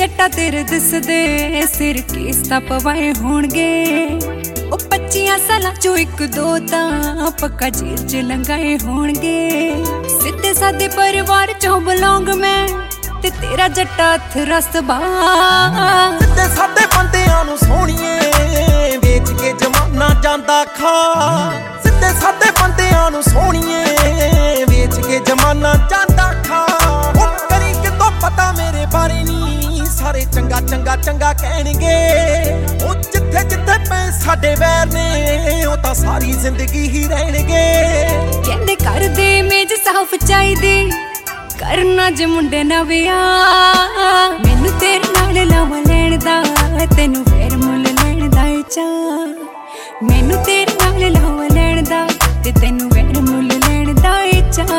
जट्टा तेरे दिसदे सिर केस तां पवाए होणगे ओ 25 सालां चों एक दो तां पक्का जेल च लंघाए होणगे सिद्धे सादे परिवार चों बिलोंग मैं ते तेरा जट्टा हथ रस्तबा सिद्धे सादे बंदियां नूं सोहणीए वेच के जमाना जांदा खा सिद्धे सादे बंदियां नूं सोहणीए वेच के जमाना जांदा खा ओ करी कितों पता मेरे बारे नी सारे चंगा चंगा चंगा कहणगे ओ जिथे जिथे पे साडे वैर ने ओ तां सारी जिंदगी ही रहणगे कहंदे कर दे मेज साफ चाहिदी करना जे मुंडे ना विआह मैनू तेरे नाल लावा लैण दा तैनू फेर मुल लैण दा चा मैनू तेरे नाल लावा लैण दा ते तैनू फेर मुल लैण दा चा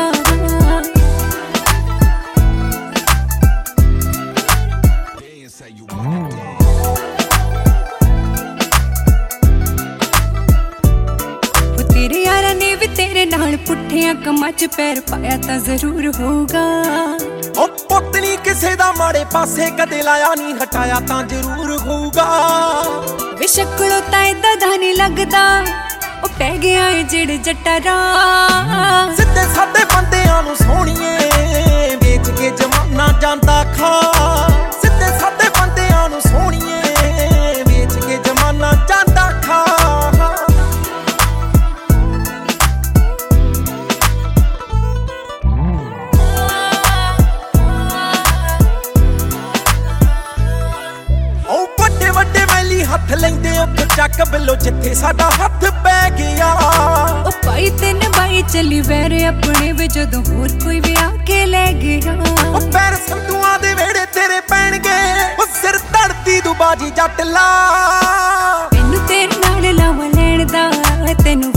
तेरे यारा ने भी तेरे नाल पुठियां कमां च पैर पाया तां जरूर होगा ओ पुतनी किसे दा माड़े पासे कदे लाया नहीं हटाया तां जरूर होगा बेशकलो तां इदा दा नहीं लगदा ओ पै गया है जेड़ जट्टा रा सिद्धे सादे बंदियां नूं सोहणीए वेच के जमाना जांदा खा सिद्धे सादे बंदियां नूं सोहणीए वेच के जमाना जांदा खा हथ लेंदे उठ चक बिलो जिथे साडा हथ पै गया ओ भाई तेन भाई चली वैरे अपने वे जदों होर कोई भी आके ले गया ओ पैर संधुआं दे वेड़े तेरे पैणगे ओ सिर धड़ती तू बाजी जट ला मैनू तेरे नाल लावा लैण दा तैनू